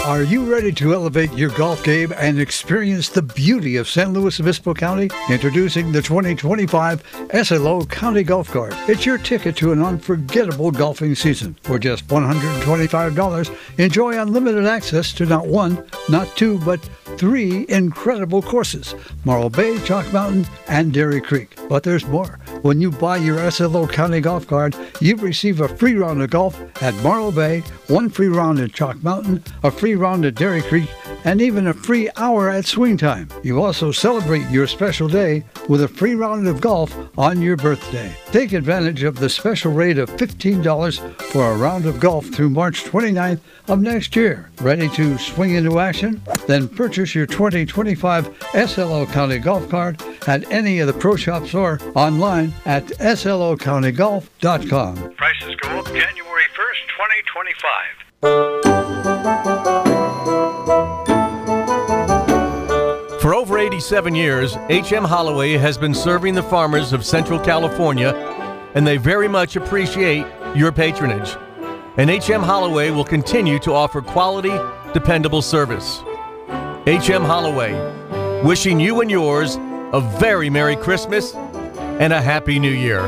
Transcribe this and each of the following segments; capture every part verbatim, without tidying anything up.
Are you ready to elevate your golf game and experience the beauty of San Luis Obispo County? Introducing the twenty twenty-five S L O County Golf Card. It's your ticket to an unforgettable golfing season. For just one hundred twenty-five dollars, enjoy unlimited access to not one, not two, but three incredible courses: Morro Bay, Chalk Mountain, and Dairy Creek. But there's more. When you buy your S L O County Golf Card, you receive a free round of golf at Morro Bay, one free round at Chalk Mountain, a free round at Dairy Creek, and even a free hour at Swing Time. You also celebrate your special day with a free round of golf on your birthday. Take advantage of the special rate of fifteen dollars for a round of golf through March twenty-ninth of next year. Ready to swing into action? Then purchase your twenty twenty-five S L O County Golf Card at any of the pro shops or online at S L O county golf dot com. Prices go up January first, twenty twenty-five. For over eighty-seven years, H M Holloway has been serving the farmers of Central California, and they very much appreciate your patronage. And H M Holloway will continue to offer quality, dependable service. H M Holloway, wishing you and yours a very Merry Christmas and a Happy New Year.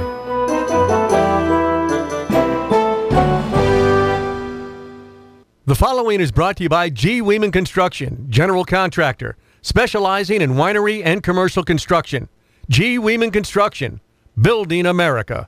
The following is brought to you by G. Weeman Construction, general contractor, specializing in winery and commercial construction. G. Weeman Construction, building America.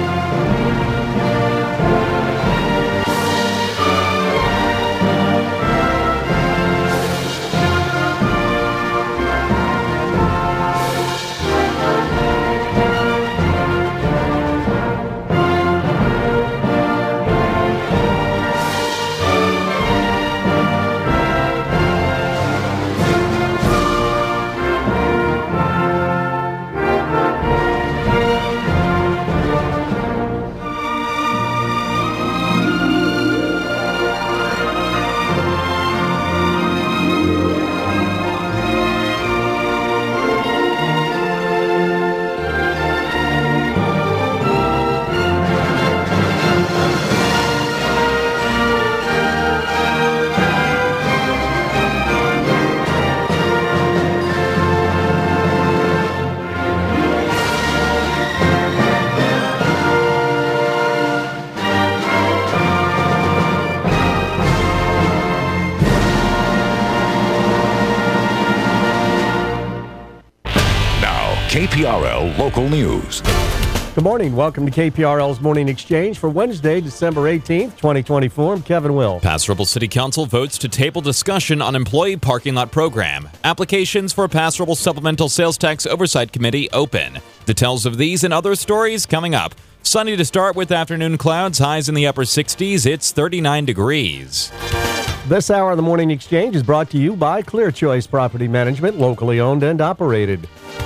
K P R L Local News. Good morning. Welcome to K P R L's Morning Exchange for Wednesday, December eighteenth, twenty twenty-four. I'm Kevin Will. Pass Rebel City Council votes to table discussion on employee parking lot program. Applications for Pass Rebel Supplemental Sales Tax Oversight Committee open. Details of these and other stories coming up. Sunny to start with afternoon clouds, highs in the upper sixties. It's thirty-nine degrees. This hour of the Morning Exchange is brought to you by Clear Choice Property Management, locally owned and operated.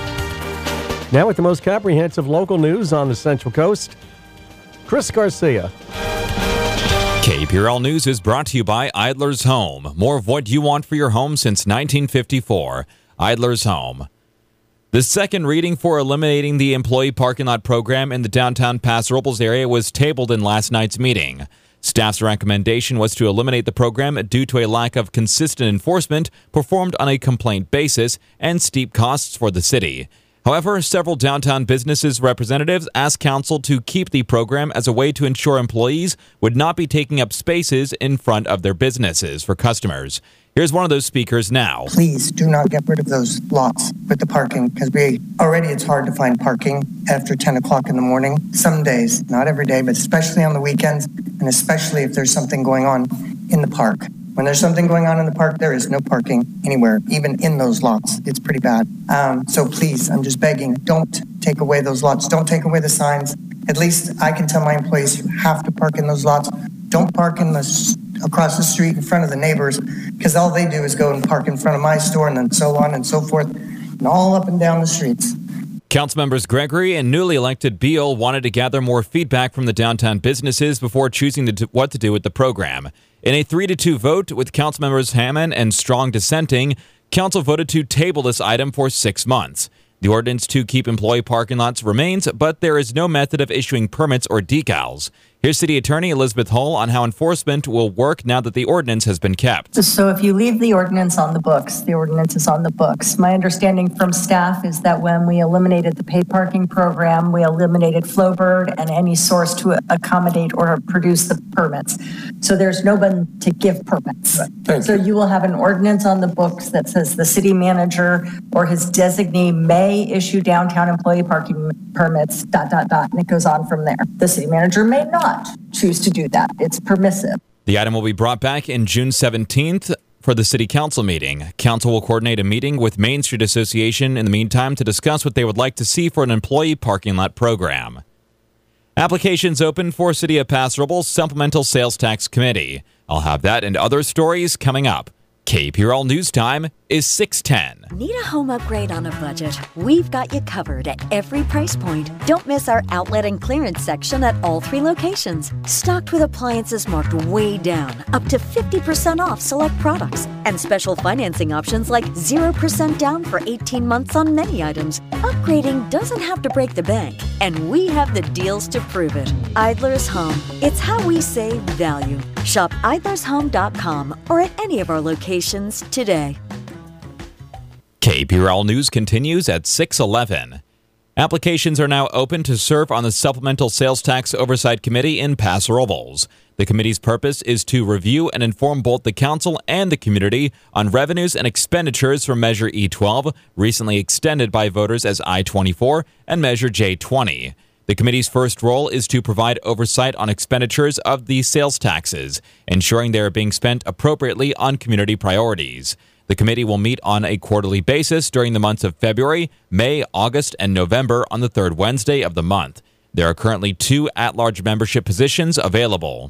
Now with the most comprehensive local news on the Central Coast, Chris Garcia. K P R L News is brought to you by Idler's Home. More of what you want for your home since nineteen fifty-four. Idler's Home. The second reading for eliminating the employee parking lot program in the downtown Paso Robles area was tabled in last night's meeting. Staff's recommendation was to eliminate the program due to a lack of consistent enforcement performed on a complaint basis and steep costs for the city. However, several downtown businesses representatives asked council to keep the program as a way to ensure employees would not be taking up spaces in front of their businesses for customers. Here's one of those speakers now. Please do not get rid of those lots with the parking, because we already it's hard to find parking after ten o'clock in the morning. Some days, not every day, but especially on the weekends, and especially if there's something going on in the park. When there's something going on in the park, there is no parking anywhere, even in those lots. It's pretty bad. Um, so please, I'm just begging, don't take away those lots. Don't take away the signs. At least I can tell my employees you have to park in those lots. Don't park in the across the street in front of the neighbors, because all they do is go and park in front of my store and then so on and so forth, and all up and down the streets. Council members Gregory and newly elected Beal wanted to gather more feedback from the downtown businesses before choosing to what to do with the program. In a three to two vote with council members Hammond and Strong dissenting, council voted to table this item for six months. The ordinance to keep employee parking lots remains, but there is no method of issuing permits or decals. Here's City Attorney Elizabeth Hull on how enforcement will work now that the ordinance has been kept. So if you leave the ordinance on the books, the ordinance is on the books. My understanding from staff is that when we eliminated the paid parking program, we eliminated Flowbird and any source to accommodate or produce the permits. So there's no one to give permits. Thank so you. you will have an ordinance on the books that says the city manager or his designee may issue downtown employee parking permits, dot, dot, dot, and it goes on from there. The city manager may not choose to do that. It's permissive. The item will be brought back in June seventeenth for the City Council meeting. Council will coordinate a meeting with Main Street Association in the meantime to discuss what they would like to see for an employee parking lot program. Applications open for City of Paso Robles Supplemental Sales Tax Committee. I'll have that and other stories coming up. K P R L News Time is six ten. Need a home upgrade on a budget? We've got you covered at every price point. Don't miss our outlet and clearance section at all three locations. Stocked with appliances marked way down, up to fifty percent off select products, and special financing options like zero percent down for eighteen months on many items. Upgrading doesn't have to break the bank, and we have the deals to prove it. Idler's Home. It's how we save value. Shop idlers home dot com or at any of our locations today. K P R L News continues at six eleven. Applications are now open to serve on the Supplemental Sales Tax Oversight Committee in Paso Robles. The committee's purpose is to review and inform both the council and the community on revenues and expenditures from Measure E twelve, recently extended by voters as I twenty-four, and Measure J twenty. The committee's first role is to provide oversight on expenditures of the sales taxes, ensuring they are being spent appropriately on community priorities. The committee will meet on a quarterly basis during the months of February, May, August, and November on the third Wednesday of the month. There are currently two at-large membership positions available.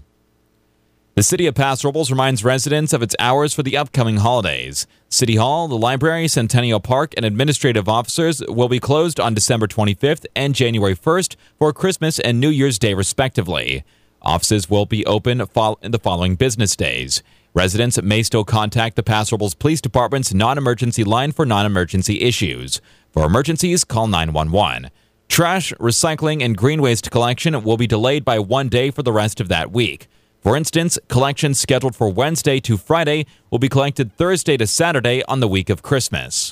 The City of Paso Robles reminds residents of its hours for the upcoming holidays. City Hall, the library, Centennial Park, and administrative offices will be closed on December twenty-fifth and January first for Christmas and New Year's Day, respectively. Offices will be open in the following business days. Residents may still contact the Paso Robles Police Department's non-emergency line for non-emergency issues. For emergencies, call nine one one. Trash, recycling, and green waste collection will be delayed by one day for the rest of that week. For instance, collections scheduled for Wednesday to Friday will be collected Thursday to Saturday on the week of Christmas.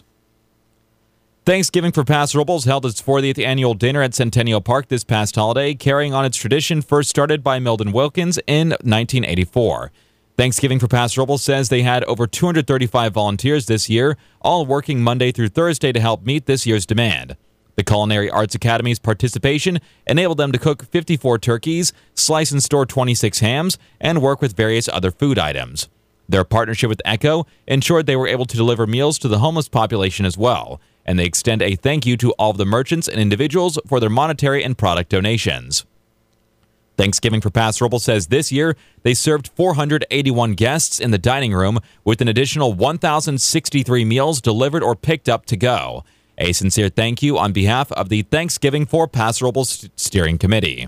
Thanksgiving for Paso Robles held its fortieth annual dinner at Centennial Park this past holiday, carrying on its tradition first started by Milton Wilkins in nineteen eighty-four. Thanksgiving for Paso Robles says they had over two hundred thirty-five volunteers this year, all working Monday through Thursday to help meet this year's demand. The Culinary Arts Academy's participation enabled them to cook fifty-four turkeys, slice and store twenty-six hams, and work with various other food items. Their partnership with Echo ensured they were able to deliver meals to the homeless population as well, and they extend a thank you to all of the merchants and individuals for their monetary and product donations. Thanksgiving for Paso Robles says this year they served four hundred eighty-one guests in the dining room with an additional one thousand sixty-three meals delivered or picked up to go. A sincere thank you on behalf of the Thanksgiving for Paso Robles Steering Committee.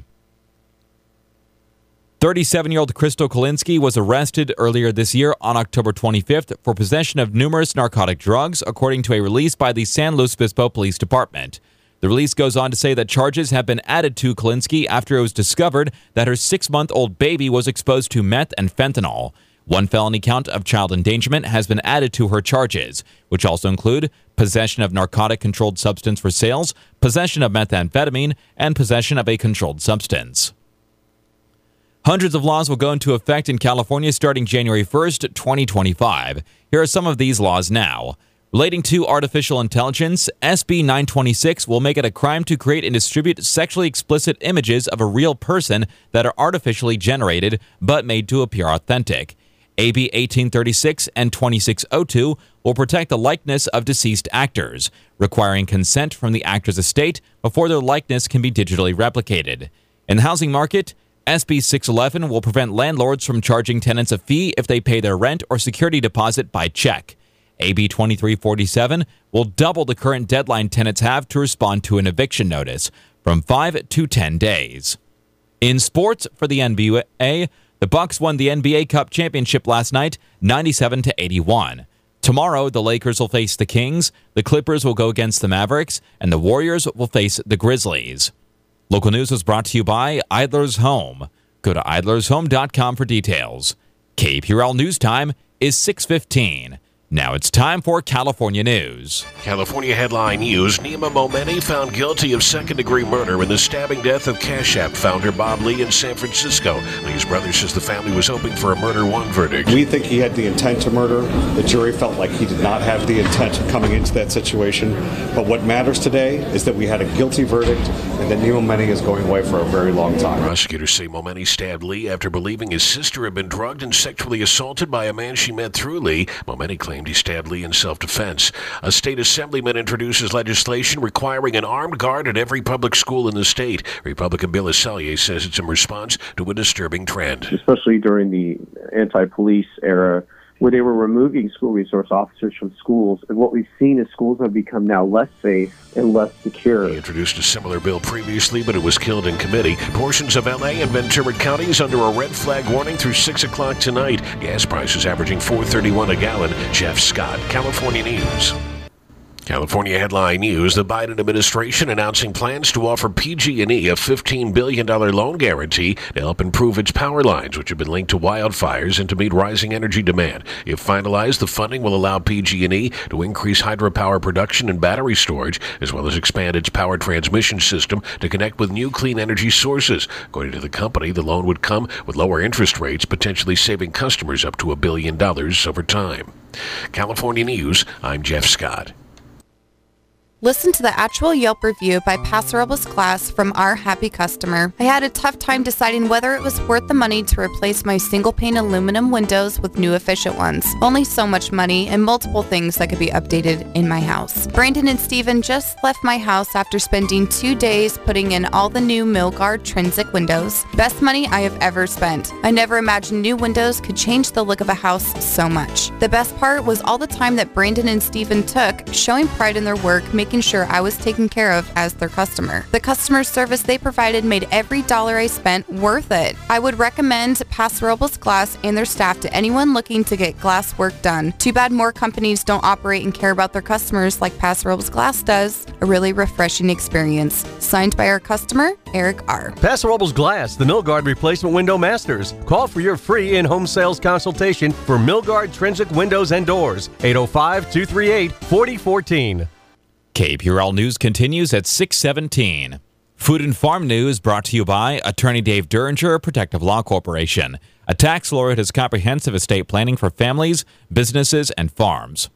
thirty-seven-year-old Crystal Kolinsky was arrested earlier this year on October twenty-fifth for possession of numerous narcotic drugs, according to a release by the San Luis Obispo Police Department. The release goes on to say that charges have been added to Kolinsky after it was discovered that her six-month-old baby was exposed to meth and fentanyl. One felony count of child endangerment has been added to her charges, which also include possession of narcotic-controlled substance for sales, possession of methamphetamine, and possession of a controlled substance. Hundreds of laws will go into effect in California starting January first, twenty twenty-five. Here are some of these laws now. Relating to artificial intelligence, S B nine twenty-six will make it a crime to create and distribute sexually explicit images of a real person that are artificially generated but made to appear authentic. A B eighteen thirty-six and twenty-six oh two will protect the likeness of deceased actors, requiring consent from the actor's estate before their likeness can be digitally replicated. In the housing market, S B six eleven will prevent landlords from charging tenants a fee if they pay their rent or security deposit by check. A B twenty-three forty-seven will double the current deadline tenants have to respond to an eviction notice, from five to ten days. In sports, for the N B A, the Bucks won the N B A Cup championship last night, ninety-seven to eighty-one. Tomorrow, the Lakers will face the Kings, the Clippers will go against the Mavericks, and the Warriors will face the Grizzlies. Local news was brought to you by Idler's Home. Go to idlers home dot com for details. K P R L News Time is six fifteen. Now it's time for California News. California headline news. Nima Momeni found guilty of second-degree murder in the stabbing death of Cash App founder Bob Lee in San Francisco. Lee's brother says the family was hoping for a murder one verdict. We think he had the intent to murder. The jury felt like he did not have the intent coming into that situation. But what matters today is that we had a guilty verdict and that Nima Momeni is going away for a very long time. Prosecutors say Momeni stabbed Lee after believing his sister had been drugged and sexually assaulted by a man she met through Lee. Momeni claimed he stabbed Lee in self-defense. A state assemblyman introduces legislation requiring an armed guard at every public school in the state. Republican Bill Esselier says it's in response to a disturbing trend. Especially during the anti-police era, where they were removing school resource officers from schools. And what we've seen is schools have become now less safe and less secure. He introduced a similar bill previously, but it was killed in committee. Portions of L A and Ventura counties under a red flag warning through six o'clock tonight. Gas prices averaging four thirty-one a gallon. Jeff Scott, California News. California headline news. The Biden administration announcing plans to offer P G and E a fifteen billion dollars loan guarantee to help improve its power lines, which have been linked to wildfires and to meet rising energy demand. If finalized, the funding will allow P G and E to increase hydropower production and battery storage, as well as expand its power transmission system to connect with new clean energy sources. According to the company, the loan would come with lower interest rates, potentially saving customers up to a billion dollars over time. California News, I'm Jeff Scott. Listen to the actual Yelp review by Paso Robles Glass from our happy customer. I had a tough time deciding whether it was worth the money to replace my single-pane aluminum windows with new efficient ones. Only so much money and multiple things that could be updated in my house. Brandon and Steven just left my house after spending two days putting in all the new Milgard Trinsic windows. Best money I have ever spent. I never imagined new windows could change the look of a house so much. The best part was all the time that Brandon and Steven took showing pride in their work, making making sure I was taken care of as their customer. The customer service they provided made every dollar I spent worth it. I would recommend Paso Robles Glass and their staff to anyone looking to get glass work done. Too bad more companies don't operate and care about their customers like Paso Robles Glass does. A really refreshing experience. Signed by our customer, Eric R. Paso Robles Glass, the Milgard Replacement Window Masters. Call for your free in-home sales consultation for Milgard Trinsic Windows and Doors. eight oh five, two three eight, four oh one four. K P R L News continues at six seventeen. Food and Farm News brought to you by Attorney Dave Derringer, Protective Law Corporation. A tax lawyer has comprehensive estate planning for families, businesses, and farms.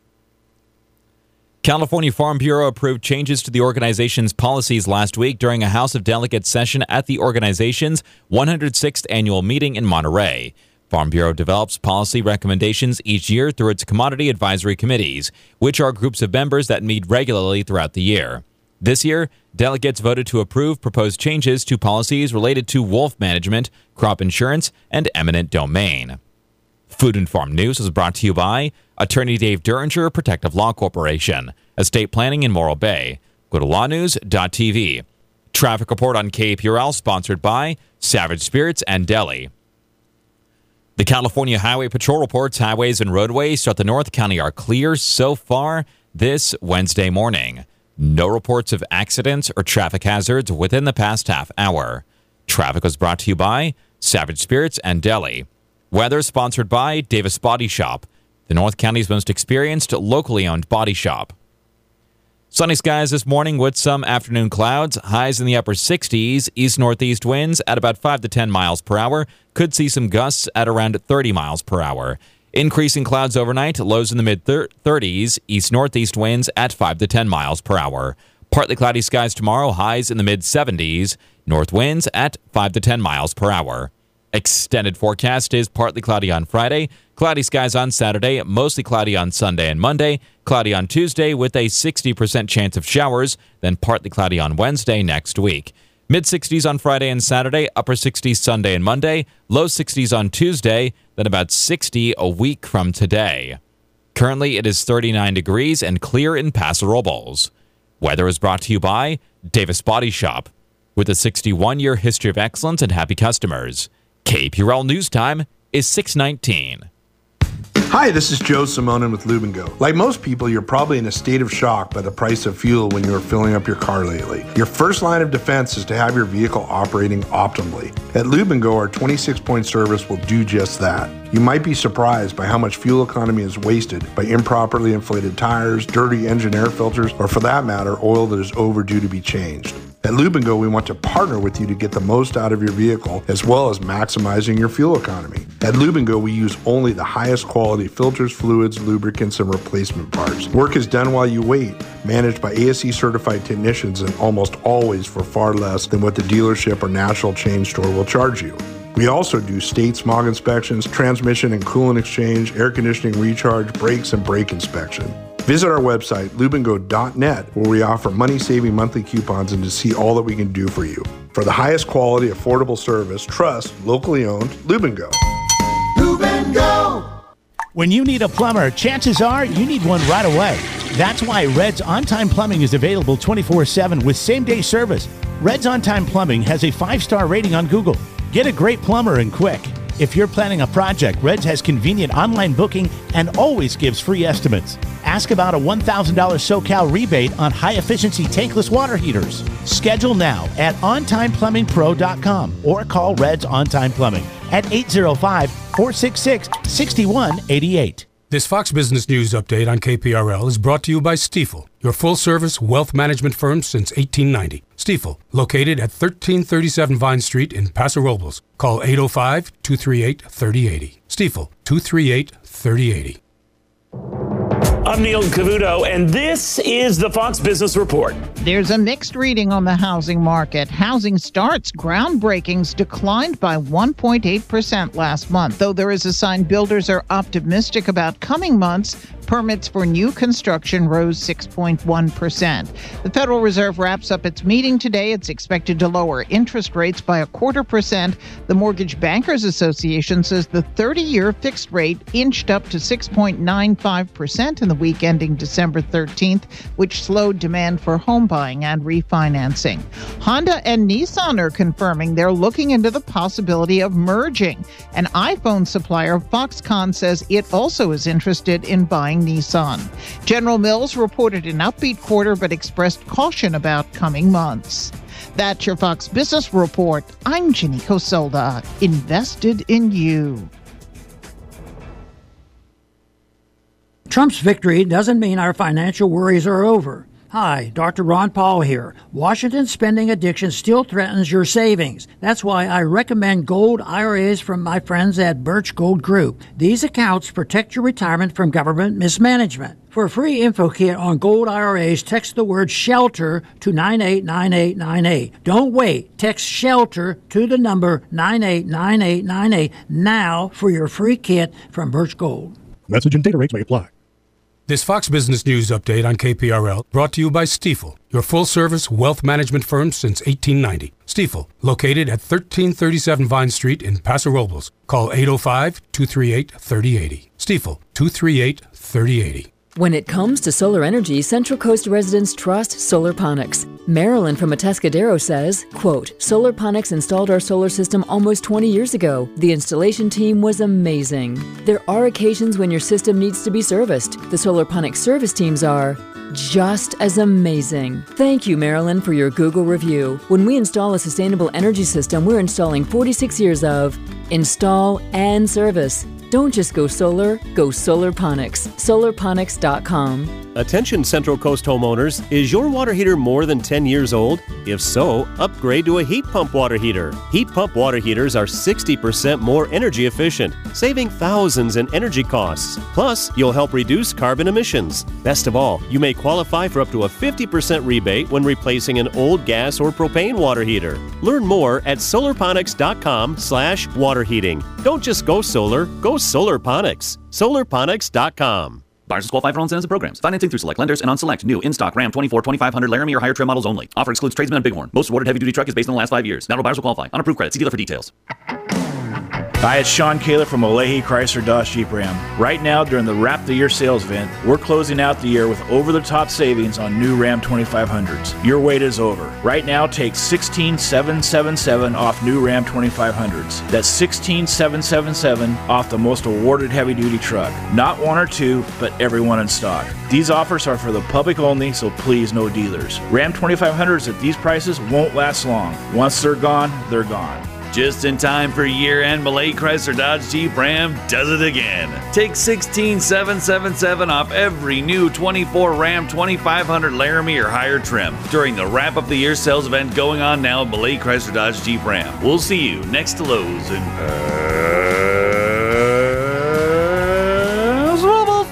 California Farm Bureau approved changes to the organization's policies last week during a House of Delegates session at the organization's one hundred sixth annual meeting in Monterey. Farm Bureau develops policy recommendations each year through its commodity advisory committees, which are groups of members that meet regularly throughout the year. This year, delegates voted to approve proposed changes to policies related to wolf management, crop insurance, and eminent domain. Food and Farm News is brought to you by Attorney Dave Derringer, Protective Law Corporation, Estate Planning in Morro Bay. Go to law news dot t v. Traffic report on K P R L sponsored by Savage Spirits and Deli. The California Highway Patrol reports highways and roadways throughout the North County are clear so far this Wednesday morning. No reports of accidents or traffic hazards within the past half hour. Traffic was brought to you by Savage Spirits and Deli. Weather sponsored by Davis Body Shop, the North County's most experienced locally owned body shop. Sunny skies this morning with some afternoon clouds. Highs in the upper sixties. East-northeast winds at about five to ten miles per hour. Could see some gusts at around thirty miles per hour. Increasing clouds overnight. Lows in the mid-thirties. East-northeast winds at five to ten miles per hour. Partly cloudy skies tomorrow. Highs in the mid-seventies. North winds at five to ten miles per hour. Extended forecast is partly cloudy on Friday, cloudy skies on Saturday, mostly cloudy on Sunday and Monday, cloudy on Tuesday with a sixty percent chance of showers, then partly cloudy on Wednesday next week. mid-sixties on Friday and Saturday, upper sixties Sunday and Monday, low sixties on Tuesday, then about sixty a week from today. Currently, it is thirty-nine degrees and clear in Paso Robles. Weather is brought to you by Davis Body Shop, with a sixty-one-year history of excellence and happy customers. K P R L News Time is six nineteen. Hi, this is Joe Simonin with Lube and Go. Like most people, you're probably in a state of shock by the price of fuel when you are filling up your car lately. Your first line of defense is to have your vehicle operating optimally. At Lube and Go, our twenty-six point service will do just that. You might be surprised by how much fuel economy is wasted by improperly inflated tires, dirty engine air filters, or for that matter, oil that is overdue to be changed. At Lube and Go, we want to partner with you to get the most out of your vehicle as well as maximizing your fuel economy. At Lube and Go, we use only the highest quality filters, fluids, lubricants, and replacement parts. Work is done while you wait, managed by A S E certified technicians and almost always for far less than what the dealership or national chain store will charge you. We also do state smog inspections, transmission and coolant exchange, air conditioning recharge, brakes, and brake inspection. Visit our website, lube and go dot net, where we offer money-saving monthly coupons and to see all that we can do for you. For the highest quality, affordable service, trust locally owned Lube and Go. Lube and Go! When you need a plumber, chances are you need one right away. That's why Red's On Time Plumbing is available twenty-four seven with same-day service. Red's On Time Plumbing has a five-star rating on Google. Get a great plumber and quick. If you're planning a project, Red's has convenient online booking and always gives free estimates. Ask about a one thousand dollars SoCal rebate on high-efficiency tankless water heaters. Schedule now at on time plumbing pro dot com or call Red's On Time Plumbing at eight zero five, four six six, six one eight eight. This Fox Business News update on K P R L is brought to you by Stifel, your full-service wealth management firm since eighteen ninety. Stifel, located at thirteen thirty-seven Vine Street in Paso Robles. Call eight oh five, two three eight, three oh eight oh. Stifel, two three eight, three oh eight oh. I'm Neil Cavuto, and this is the Fox Business Report. There's a mixed reading on the housing market. Housing starts groundbreakings declined by one point eight percent last month. Though there is a sign builders are optimistic about coming months, permits for new construction rose six point one percent. The Federal Reserve wraps up its meeting today. It's expected to lower interest rates by a quarter percent. The Mortgage Bankers Association says the thirty-year fixed rate inched up to six point nine five percent in the week ending December thirteenth, which slowed demand for home buying and refinancing. Honda and Nissan are confirming they're looking into the possibility of merging. An iPhone supplier, Foxconn, says it also is interested in buying Nissan. General Mills reported an upbeat quarter but expressed caution about coming months. That's your Fox Business Report. I'm Ginny Cosolda, invested in you. Trump's victory doesn't mean our financial worries are over. Hi, Doctor Ron Paul here. Washington's spending addiction still threatens your savings. That's why I recommend gold I R As from my friends at Birch Gold Group. These accounts protect your retirement from government mismanagement. For a free info kit on gold I R As, text the word SHELTER to nine eight nine eight nine eight. Don't wait. Text SHELTER to the number nine eight nine eight nine eight now for your free kit from Birch Gold. Message and data rates may apply. This Fox Business News update on K P R L brought to you by Stifel, your full-service wealth management firm since eighteen ninety. Stifel, located at thirteen thirty-seven Vine Street in Paso Robles. Call eight oh five, two three eight, three oh eight oh. Stifel, two three eight, three oh eight oh. When it comes to solar energy, Central Coast residents trust Solarponics. Marilyn from Atascadero says, quote, Solarponics installed our solar system almost twenty years ago. The installation team was amazing. There are occasions when your system needs to be serviced. The Solarponics service teams are just as amazing. Thank you, Marilyn, for your Google review. When we install a sustainable energy system, we're installing forty-six years of install and service. Don't just go solar, go Solarponics. Solarponics dot com. Attention Central Coast homeowners, is your water heater more than ten years old? If so, upgrade to a heat pump water heater. Heat pump water heaters are sixty percent more energy efficient, saving thousands in energy costs. Plus, you'll help reduce carbon emissions. Best of all, you may qualify for up to a fifty percent rebate when replacing an old gas or propane water heater. Learn more at Solarponics dot com slash water heating. Don't just go solar, go Solarponics. Solarponics dot com. Buyers qualify for loan incentives and programs. Financing through select lenders and on select new in-stock Ram twenty-four, twenty-five hundred Laramie or higher trim models only. Offer excludes tradesmen and Bighorn. Most awarded heavy-duty truck is based on the last five years. Not all buyers will qualify. On approved credit. See dealer for details. Hi, it's Sean Kaler from Olehi Chrysler Dodge Jeep Ram. Right now, during the Wrap the Year sales event, we're closing out the year with over-the-top savings on new Ram twenty-five hundreds. Your wait is over. Right now, take sixteen thousand seven hundred seventy-seven dollars off new Ram twenty-five hundreds. That's sixteen thousand seven hundred seventy-seven dollars off the most awarded heavy-duty truck. Not one or two, but every one in stock. These offers are for the public only, so please no dealers. Ram twenty-five hundreds at these prices won't last long. Once they're gone, they're gone. Just in time for year-end, Malay Chrysler Dodge Jeep Ram does it again. Take sixteen thousand seven hundred seventy-seven dollars off every new twenty-four Ram twenty-five hundred Laramie or higher trim during the Wrap Up the Year sales event going on now at Malay Chrysler Dodge Jeep Ram. We'll see you next to Lowe's in Pasquobos.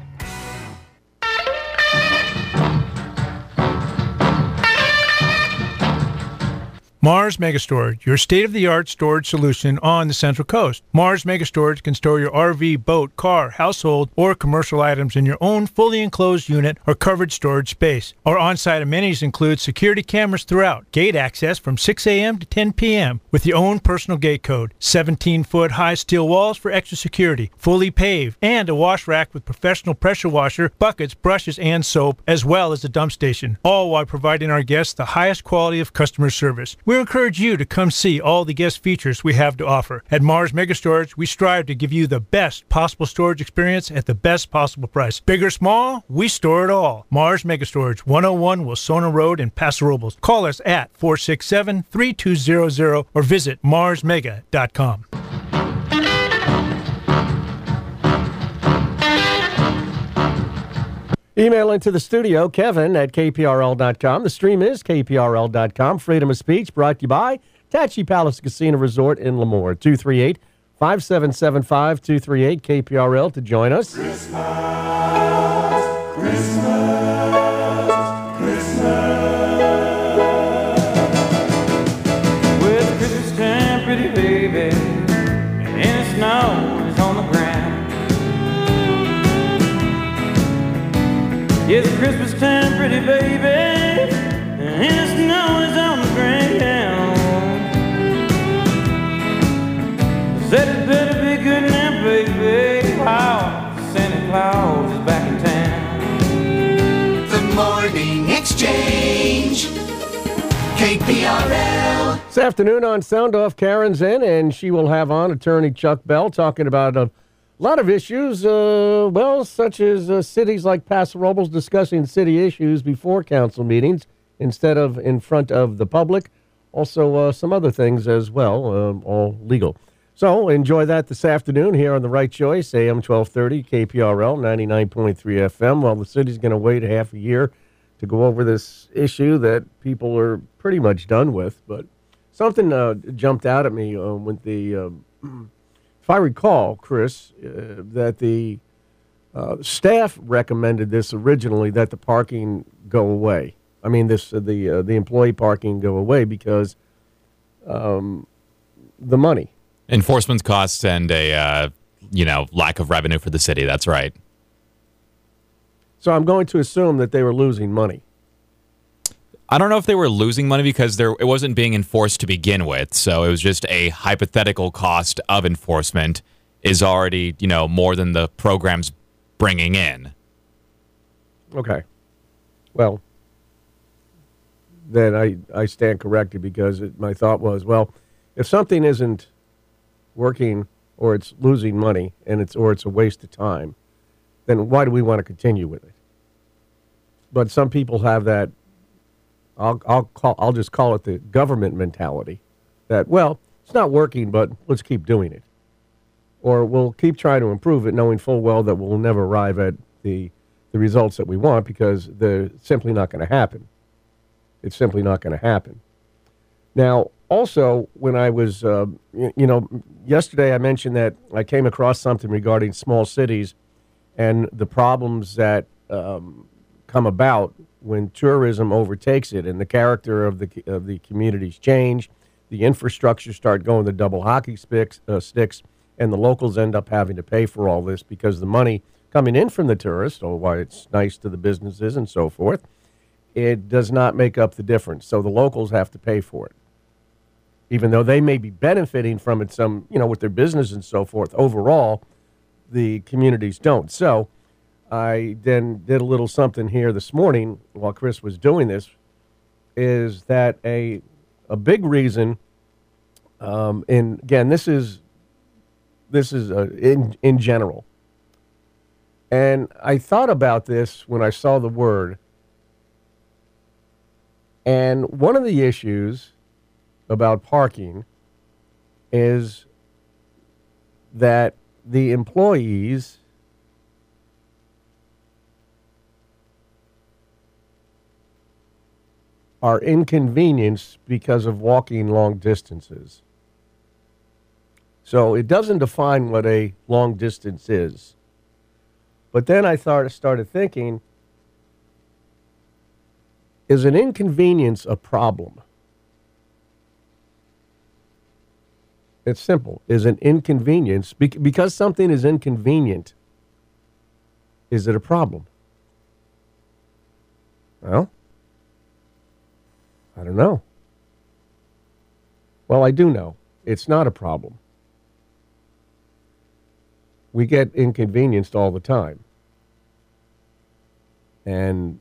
Mars Megastorage, your state-of-the-art storage solution on the Central Coast. Mars Megastorage can store your R V, boat, car, household, or commercial items in your own fully enclosed unit or covered storage space. Our on-site amenities include security cameras throughout, gate access from six a.m. to ten p.m. with your own personal gate code, seventeen-foot high steel walls for extra security, fully paved, and a wash rack with professional pressure washer, buckets, brushes, and soap, as well as a dump station, all while providing our guests the highest quality of customer service. We encourage you to come see all the guest features we have to offer. At Mars Megastorage, we strive to give you the best possible storage experience at the best possible price. Big or small, we store it all. Mars Megastorage, one oh one Wilsona Road in Paso Robles. Call us at four six seven, three two zero zero or visit mars mega dot com. Email into the studio, Kevin at K P R L dot com. The stream is K P R L dot com. Freedom of speech brought to you by Tachi Palace Casino Resort in Lemoore. two three eight, five seven seven five, two three eight K P R L to join us. Christmas, Christmas, Christmas. With Christmas time, pretty baby, and the snow is on the ground. It's Christmas time, pretty baby, and the snow is on the ground. Said it better be good now, baby. Wow, Santa Claus is back in town. The Morning Exchange, K P R L. This afternoon on Sound Off, Karen's in, and she will have on attorney Chuck Bell talking about a A lot of issues, uh, well, such as uh, cities like Paso Robles discussing city issues before council meetings instead of in front of the public. Also, uh, some other things as well, um, all legal. So enjoy that this afternoon here on The Right Choice, A M twelve thirty, K P R L, ninety-nine point three F M. While the city's going to wait a half a year to go over this issue that people are pretty much done with. But something uh, jumped out at me uh, with the... Uh, If I recall, Chris, uh, that the uh, staff recommended this originally, that the parking go away. I mean, this uh, the uh, the employee parking go away because um, the money, enforcement costs, and a uh, you know lack of revenue for the city. That's right. So I'm going to assume that they were losing money. I don't know if they were losing money because there it wasn't being enforced to begin with. So it was just a hypothetical cost of enforcement is already, you know, more than the program's bringing in. Okay. Well, then I, I stand corrected because it, my thought was, well, if something isn't working or it's losing money and it's or it's a waste of time, then why do we want to continue with it? But some people have that I'll I'll call I'll just call it the government mentality that, well, it's not working, but let's keep doing it. Or we'll keep trying to improve it, knowing full well that we'll never arrive at the the results that we want because they're simply not going to happen. It's simply not going to happen. Now, also, when I was, uh, you, you know, yesterday I mentioned that I came across something regarding small cities and the problems that um, come about when tourism overtakes it and the character of the of the communities change, the infrastructure start going to double hockey sticks, uh, sticks, and the locals end up having to pay for all this because the money coming in from the tourists, or why it's nice to the businesses and so forth, it does not make up the difference. So the locals have to pay for it. even though they may be benefiting from it some, you know, with their business and so forth. Overall, the communities don't. So I then did a little something here this morning while Chris was doing this, is that a a big reason, um, and again, this is this is uh, in in general. And I thought about this when I saw the word. And one of the issues about parking is that the employees are inconvenienced because of walking long distances. So it doesn't define what a long distance is. But then I thought, started thinking, is an inconvenience a problem? It's simple. Is an inconvenience, because something is inconvenient, is it a problem? Well, I don't know. Well, I do know. It's not a problem. We get inconvenienced all the time. And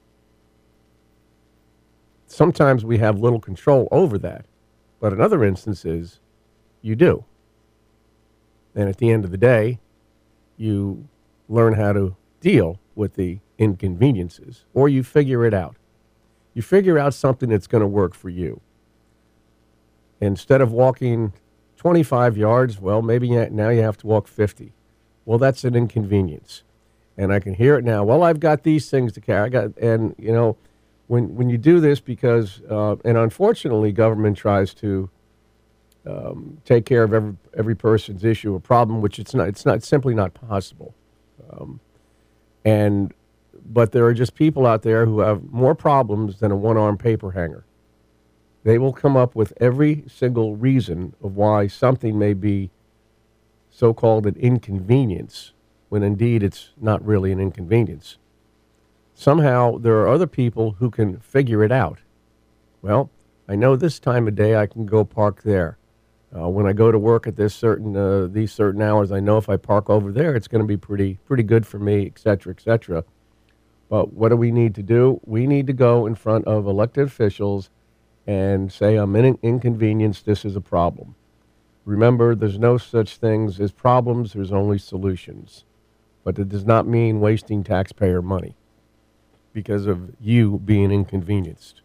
sometimes we have little control over that. But in other instances, you do. And at the end of the day, you learn how to deal with the inconveniences, or you figure it out. You figure out something that's going to work for you. Instead of walking twenty-five yards, well, maybe now you have to walk fifty. Well, that's an inconvenience. And I can hear it now. Well, I've got these things to carry. I got, and, you know, when when you do this because, uh, and unfortunately, government tries to um, take care of every every person's issue or problem, which it's not. It's not it's simply not possible. Um, and but there are just people out there who have more problems than a one-armed paper hanger. They will come up with every single reason of why something may be so-called an inconvenience, when indeed it's not really an inconvenience. Somehow there are other people who can figure it out. Well, I know this time of day I can go park there. Uh, when I go to work at this certain uh, these certain hours, I know if I park over there, it's going to be pretty pretty good for me, et cetera, et cetera. But what do we need to do? We need to go in front of elected officials and say, I'm in an inconvenience, this is a problem. Remember, there's no such things as problems, there's only solutions. But it does not mean wasting taxpayer money because of you being inconvenienced.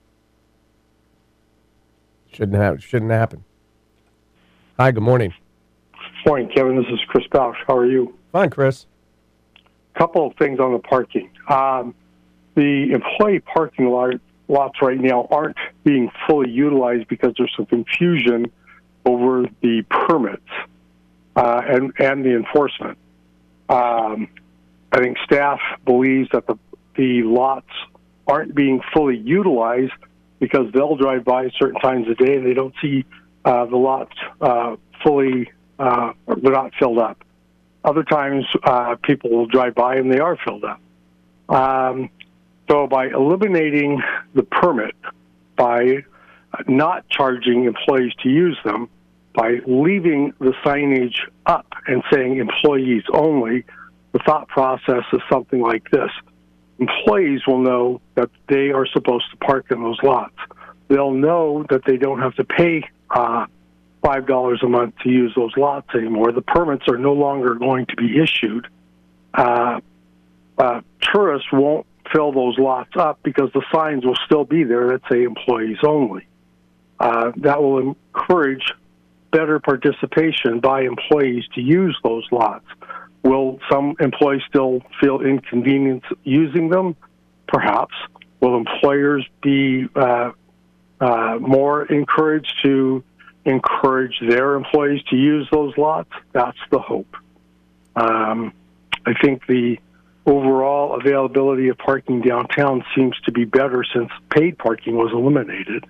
Shouldn't have, shouldn't happen. Hi, good morning. Morning, Kevin. This is Chris Bausch. How are you? Fine, Chris. Couple of things on the parking. Um, the employee parking lot, lots right now aren't being fully utilized because there's some confusion over the permits uh, and, and the enforcement. Um, I think staff believes that the, the lots aren't being fully utilized because they'll drive by certain times of day and they don't see uh, the lots uh, fully, uh, they're not filled up. Other times, uh, people will drive by and they are filled up. Um, so by eliminating the permit, by not charging employees to use them, by leaving the signage up and saying employees only, the thought process is something like this. Employees will know that they are supposed to park in those lots. They'll know that they don't have to pay uh, five dollars a month to use those lots anymore. The permits are no longer going to be issued. Uh, uh, tourists won't fill those lots up because the signs will still be there that say employees only. Uh, that will encourage better participation by employees to use those lots. Will some employees still feel inconvenienced using them? Perhaps. Will employers be uh, uh, more encouraged to encourage their employees to use those lots? That's the hope. Um, I think the overall availability of parking downtown seems to be better since paid parking was eliminated.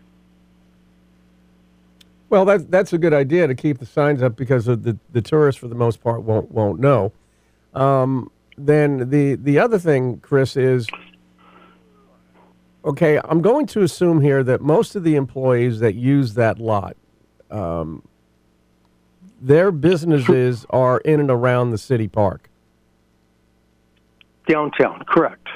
Well, that's that's a good idea to keep the signs up because of the, the tourists, for the most part, won't won't know. Um, then the the other thing, Chris, is okay. I'm going to assume here that most of the employees that use that lot, um, their businesses are in and around the city park. Downtown, correct.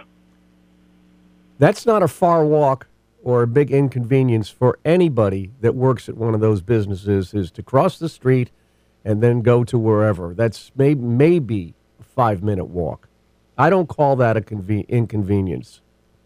That's not a far walk or a big inconvenience for anybody that works at one of those businesses, is to cross the street and then go to wherever. That's may, maybe a five-minute walk. I don't call that a conven- inconvenience.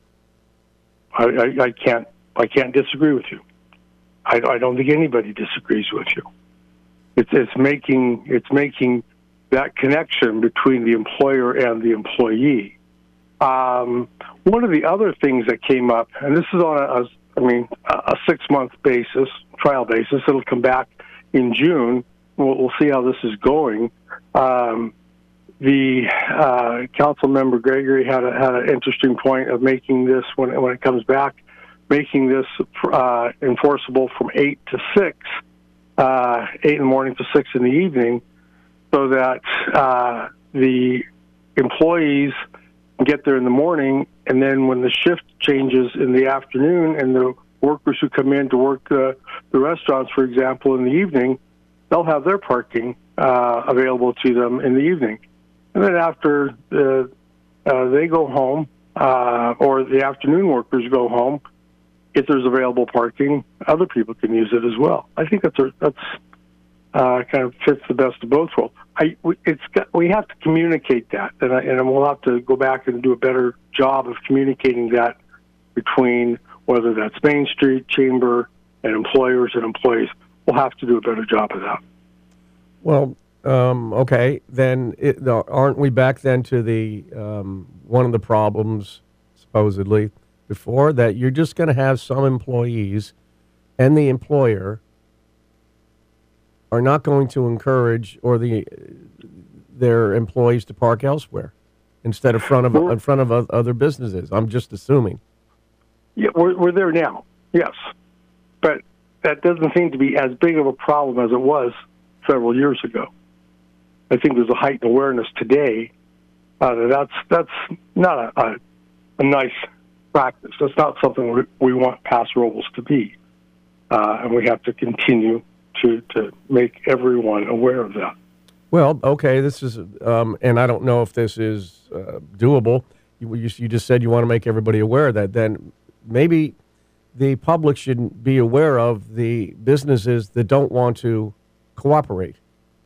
I, I, I can't I can't disagree with you. I, I don't think anybody disagrees with you. It's it's making it's making that connection between the employer and the employee. Um, one of the other things that came up, and this is on a, a I mean a six-month basis, trial basis. It'll come back in June. We'll, we'll see how this is going. Um, the uh, council member Gregory had a, had an interesting point of making this when when it comes back, making this uh, enforceable from eight to six, uh, eight in the morning to six in the evening, so that uh, the employees can get there in the morning, and then when the shift changes in the afternoon, and the workers who come in to work uh, the restaurants, for example, in the evening, they'll have their parking uh, available to them in the evening. And then after uh, uh, they go home, uh, or the afternoon workers go home, if there's available parking, other people can use it as well. I think that's a, that's uh, kind of fits the best of both worlds. I we, it's got, we have to communicate that, and, I, and we'll have to go back and do a better job of communicating that between whether that's Main Street, Chamber, and employers and employees. We'll have to do a better job of that. Well, um, okay, then it, aren't we back then to the um, one of the problems, supposedly, before, that you're just going to have some employees and the employer are not going to encourage or the their employees to park elsewhere instead of front of in front of other businesses. I'm just assuming. Yeah, we're we're there now. Yes, but that doesn't seem to be as big of a problem as it was several years ago. I think there's a heightened awareness today uh, that that's that's not a, a, a nice practice. That's not something we, we want Paso Robles to be, uh, and we have to continue to to make everyone aware of that. Well, okay, this is, um, and I don't know if this is uh, doable. You, you, you just said you want to make everybody aware of that. Then maybe the public should be aware of the businesses that don't want to cooperate.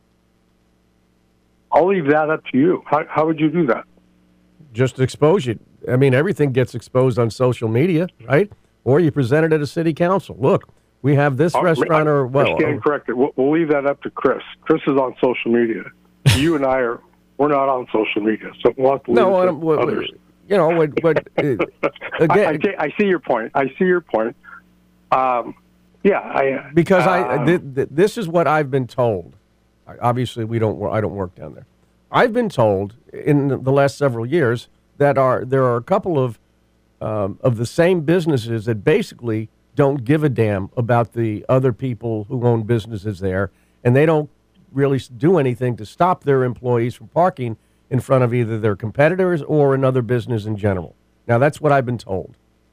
I'll leave that up to you. How, how would you do that? Just expose it. I mean, everything gets exposed on social media, right? Or you present it at a city council. Look, we have this I'll, restaurant, I, or well, I stand corrected. We'll, we'll leave that up to Chris. Chris is on social media. You and I are. We're not on social media, so we'll have to leave no, it to well, others. You know, but uh, again, I, I, I see your point. I see your point. Um, yeah, I because uh, I th- th- this is what I've been told. Obviously, we don't. I don't work down there. I've been told in the last several years that are there are a couple of um, of the same businesses that basically don't give a damn about the other people who own businesses there, and they don't really do anything to stop their employees from parking in front of either their competitors or another business in general. Now, that's what I've been told.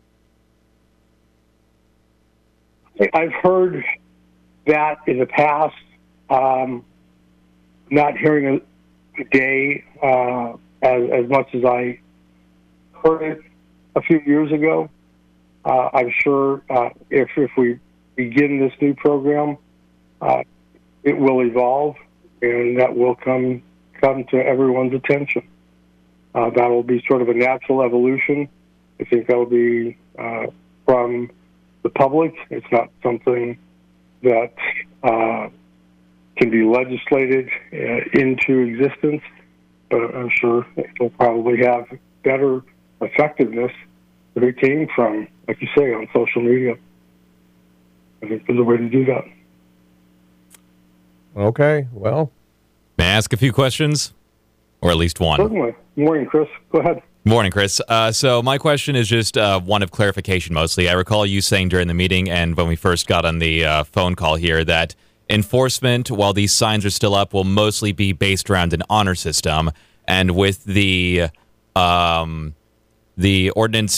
I've heard that in the past. Um, not hearing it today uh, as, as much as I heard it a few years ago. Uh, I'm sure uh, if if we begin this new program, uh, it will evolve, and that will come come to everyone's attention. Uh, that will be sort of a natural evolution. I think that will be uh, from the public. It's not something that uh, can be legislated uh, into existence, but I'm sure it will probably have better effectiveness if it came from, like you say, on social media. I think there's a way to do that. Okay, well. May I ask a few questions? Or at least one? Certainly. Morning, Chris. Go ahead. Morning, Chris. Uh, so my question is just uh, one of clarification mostly. I recall you saying during the meeting and when we first got on the uh, phone call here that enforcement, while these signs are still up, will mostly be based around an honor system. And with the um, the ordinance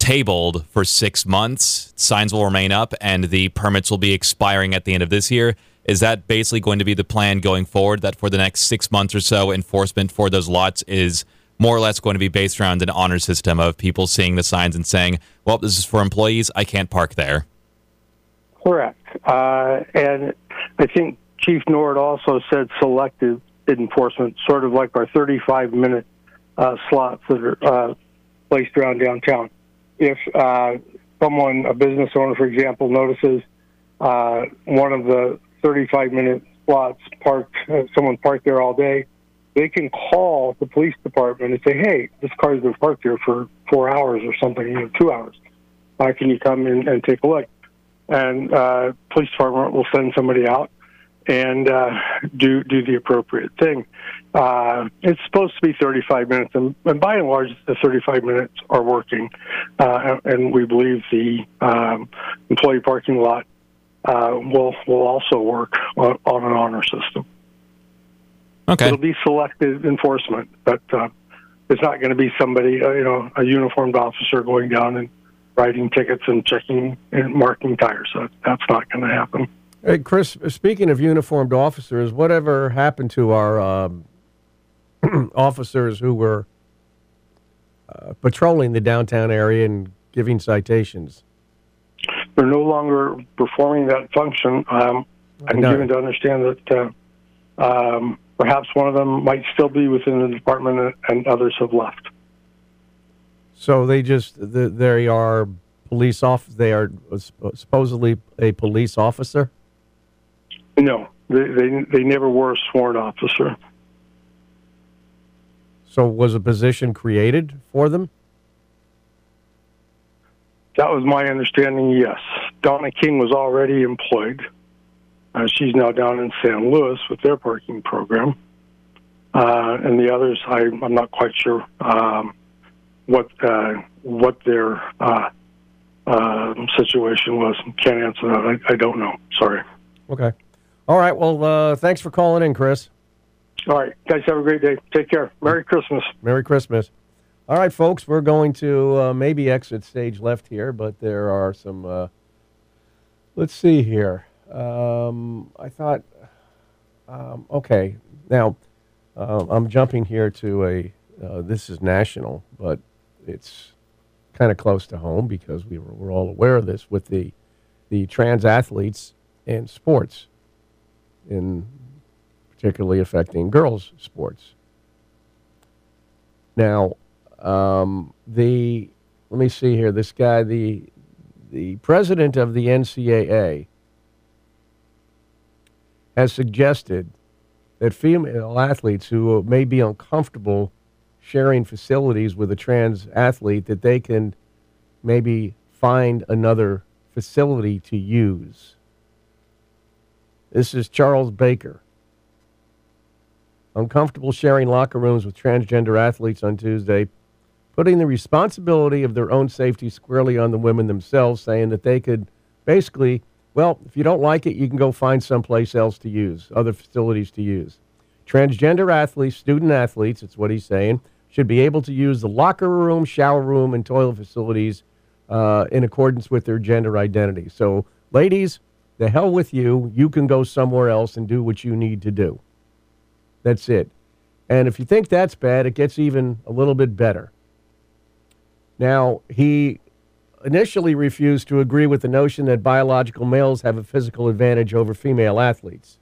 tabled for six months. Signs will remain up, and the permits will be expiring at the end of this year. Is that basically going to be the plan going forward, that for the next six months or so, enforcement for those lots is more or less going to be based around an honor system of people seeing the signs and saying, well, this is for employees, I can't park there? Correct. Uh, and I think Chief Nord also said selective enforcement, sort of like our thirty-five minute uh, slots that are uh, placed around downtown. If uh, someone, a business owner, for example, notices uh, one of the thirty-five minute slots parked, uh, someone parked there all day, they can call the police department and say, hey, this car's been parked here for four hours or something, you know, two hours. Uh, can you come in and take a look? And uh, police department will send somebody out and uh, do do the appropriate thing. Uh, it's supposed to be thirty-five minutes, and, and by and large, the thirty-five minutes are working. Uh, and we believe the um, employee parking lot uh, will will also work on, on an honor system. Okay. It'll be selective enforcement, but uh, it's not going to be somebody, uh, you know, a uniformed officer going down and writing tickets and checking and marking tires. So that's not going to happen. Hey, Chris, speaking of uniformed officers, whatever happened to our um, officers who were uh, patrolling the downtown area and giving citations? They're no longer performing that function. Um, I'm No. given to understand that uh, um, perhaps one of them might still be within the department and others have left. So they just, the, they are police off. They are supposedly a police officer? No, they, they, they never were a sworn officer. So was a position created for them? That was my understanding, yes. Donna King was already employed. Uh, she's now down in San Luis with their parking program. Uh, and the others, I, I'm not quite sure um, what uh, what their uh, uh, situation was. Can't answer that. I, I don't know. Sorry. Okay. All right. Well, uh, thanks for calling in, Chris. All right. Guys, have a great day. Take care. Merry Christmas. Merry Christmas. All right, folks, we're going to uh, maybe exit stage left here, but there are some, uh, let's see here. Um, I thought, um, okay, now uh, I'm jumping here to a, uh, this is national, but it's kind of close to home because we were, we're all aware of this with the, the trans athletes in sports, in particularly affecting girls' sports. Now, Um, the let me see here. This guy, the the president of the N C A A, has suggested that female athletes who may be uncomfortable sharing facilities with a trans athlete, that they can maybe find another facility to use. This is Charles Baker. Uncomfortable sharing locker rooms with transgender athletes on Tuesday, putting the responsibility of their own safety squarely on the women themselves, saying that they could basically, well, if you don't like it, you can go find someplace else to use, other facilities to use. Transgender athletes, student athletes, it's what he's saying, should be able to use the locker room, shower room, and toilet facilities uh, in accordance with their gender identity. So, ladies, the hell with you. You can go somewhere else and do what you need to do. That's it. And if you think that's bad, it gets even a little bit better. Now, he initially refused to agree with the notion that biological males have a physical advantage over female athletes.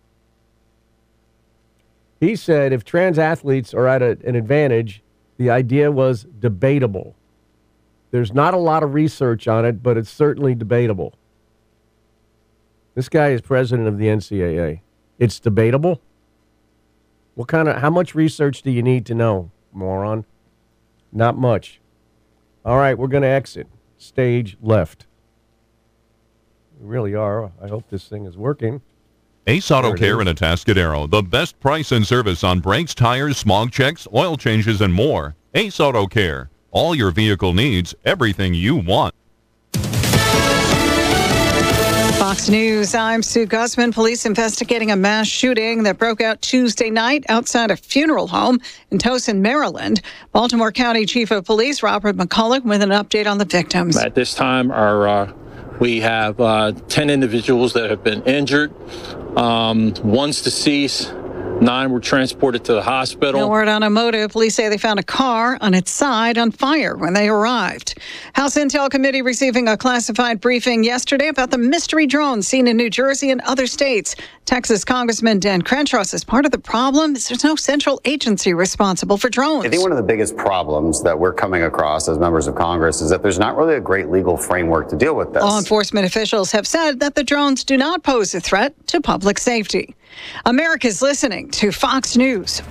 He said if trans athletes are at a, an advantage, the idea was debatable. There's not a lot of research on it, but it's certainly debatable. This guy is president of the N C A A. It's debatable? What kind of, how much research do you need to know, moron? Not much. All right, we're going to exit. Stage left. We really are. I hope this thing is working. Ace Auto Care in Atascadero. The best price and service on brakes, tires, smog checks, oil changes, and more. Ace Auto Care. All your vehicle needs, everything you want. Fox News, I'm Sue Guzman. Police investigating a mass shooting that broke out Tuesday night outside a funeral home in Towson, Maryland. Baltimore County Chief of Police Robert McCulloch with an update on the victims. At this time, our uh, we have uh, ten individuals that have been injured. Um, one's deceased. Nine were transported to the hospital. No word on a motive. Police say they found a car on its side on fire when they arrived. House Intel Committee receiving a classified briefing yesterday about the mystery drones seen in New Jersey and other states. Texas Congressman Dan Crenshaw says part of the problem is there's no central agency responsible for drones. I think one of the biggest problems that we're coming across as members of Congress is that there's not really a great legal framework to deal with this. Law enforcement officials have said that the drones do not pose a threat to public safety. America's listening to Fox News.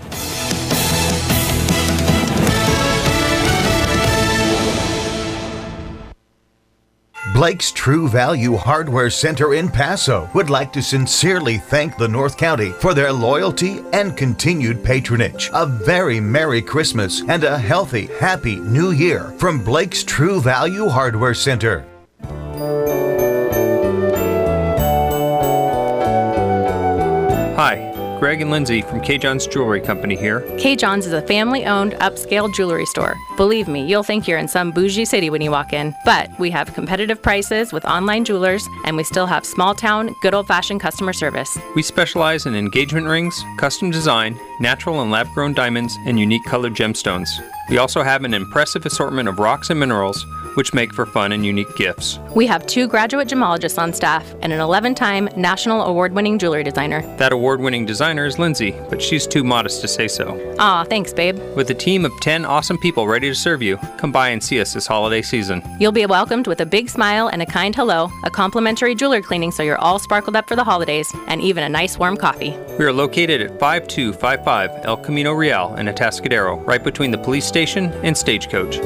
Blake's True Value Hardware Center in Paso would like to sincerely thank the North County for their loyalty and continued patronage. A very Merry Christmas and a healthy, happy New Year from Blake's True Value Hardware Center. Hi, Greg and Lindsay from K. John's Jewelry Company here. K. John's is a family-owned, upscale jewelry store. Believe me, you'll think you're in some bougie city when you walk in. But we have competitive prices with online jewelers, and we still have small-town, good old-fashioned customer service. We specialize in engagement rings, custom design, natural and lab-grown diamonds, and unique colored gemstones. We also have an impressive assortment of rocks and minerals, which make for fun and unique gifts. We have two graduate gemologists on staff and an eleven-time national award-winning jewelry designer. That award-winning designer is Lindsay, but she's too modest to say so. Aw, thanks, babe. With a team of ten awesome people ready to serve you, come by and see us this holiday season. You'll be welcomed with a big smile and a kind hello, a complimentary jeweler cleaning so you're all sparkled up for the holidays, and even a nice warm coffee. We are located at five two five five El Camino Real in Atascadero, right between the police station and Stagecoach.